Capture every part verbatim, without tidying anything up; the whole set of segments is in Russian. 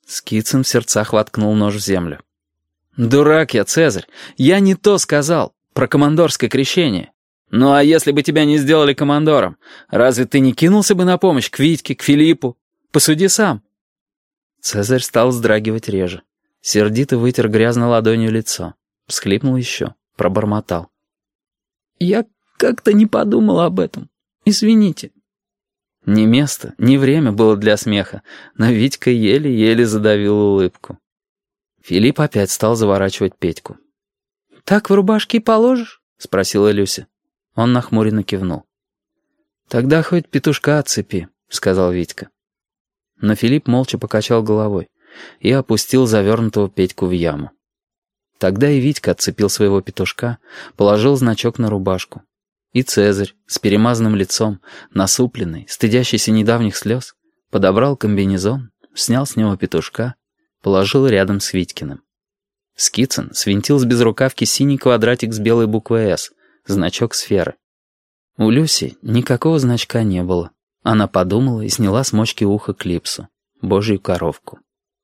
Скицын в сердцах воткнул нож в землю. «Дурак я, Цезарь! Я не то сказал про командорское крещение. Ну а если бы тебя не сделали командором, разве ты не кинулся бы на помощь к Витьке, к Филиппу? Посуди сам». Цезарь стал вздрагивать реже. Сердито вытер грязной ладонью лицо. Всхлипнул еще, пробормотал. «Я как-то не подумал об этом. Извините». Ни место, ни время было для смеха, но Витька еле-еле задавил улыбку. Филипп опять стал заворачивать Петьку. «Так в рубашке и положишь?» — спросила Люся. Он нахмуренно кивнул. «Тогда хоть петушка отцепи», — сказал Витька. Но Филипп молча покачал головой и опустил завернутого Петьку в яму. Тогда и Витька отцепил своего петушка, положил значок на рубашку. И Цезарь, с перемазанным лицом, насупленный, стыдящийся недавних слез, подобрал комбинезон, снял с него петушка, положил рядом с Витькиным. Скицын свинтил с безрукавки синий квадратик с белой буквой «С», значок сферы. У Люси никакого значка не было. Она подумала и сняла с мочки уха клипсу, божью коровку.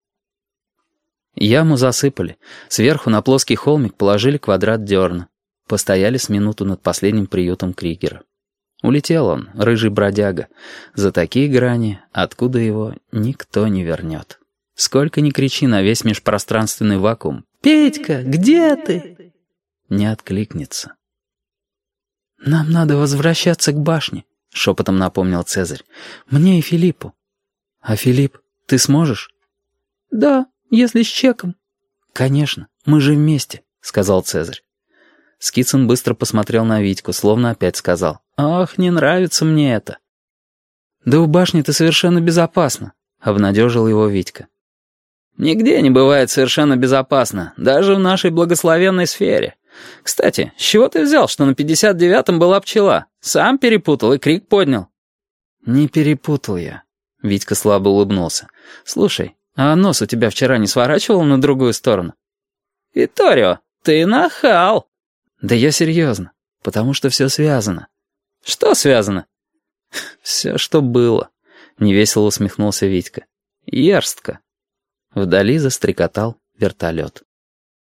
Яму засыпали, сверху на плоский холмик положили квадрат дерна. Постояли с минуту над последним приютом Кригера. Улетел он, рыжий бродяга, за такие грани, откуда его никто не вернет. Сколько ни кричи на весь межпространственный вакуум: «Петька, где ты?» не откликнется. «Нам надо возвращаться к башне», — шепотом напомнил Цезарь. «Мне и Филиппу». «А Филипп, ты сможешь?» «Да, если с чеком». «Конечно, мы же вместе», — сказал Цезарь. Скицын быстро посмотрел на Витьку, словно опять сказал: «Ах, не нравится мне это». «Да у башни-то совершенно безопасно», — обнадежил его Витька. «Нигде не бывает совершенно безопасно, даже в нашей благословенной сфере. Кстати, с чего ты взял, что на пятьдесят девятом была пчела? Сам перепутал и крик поднял». «Не перепутал я», — Витька слабо улыбнулся. «Слушай, а нос у тебя вчера не сворачивал на другую сторону?» «Виторио, ты нахал». «Да я серьезно, потому что все связано». «Что связано?» «Все, что было», — невесело усмехнулся Витька. «Ерстка». Вдали застрекотал вертолет.